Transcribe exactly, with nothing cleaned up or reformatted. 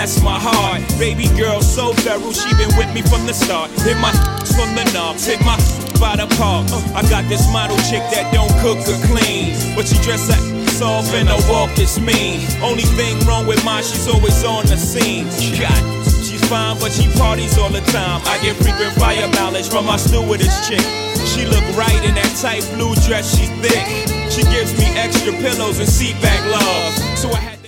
bless my heart. Baby girl so thorough, she been with me from the start. Hit my from the knobs, hit my by the park. I got this model chick that don't cook or clean, but she dress up off and her walk is mean. Only thing wrong with mine, she's always on the scene. God, she's fine, but she parties all the time. I get frequent fire mileage from my stewardess chick. She look right in that tight blue dress, she's thick. She gives me extra pillows and seat back love. So I had to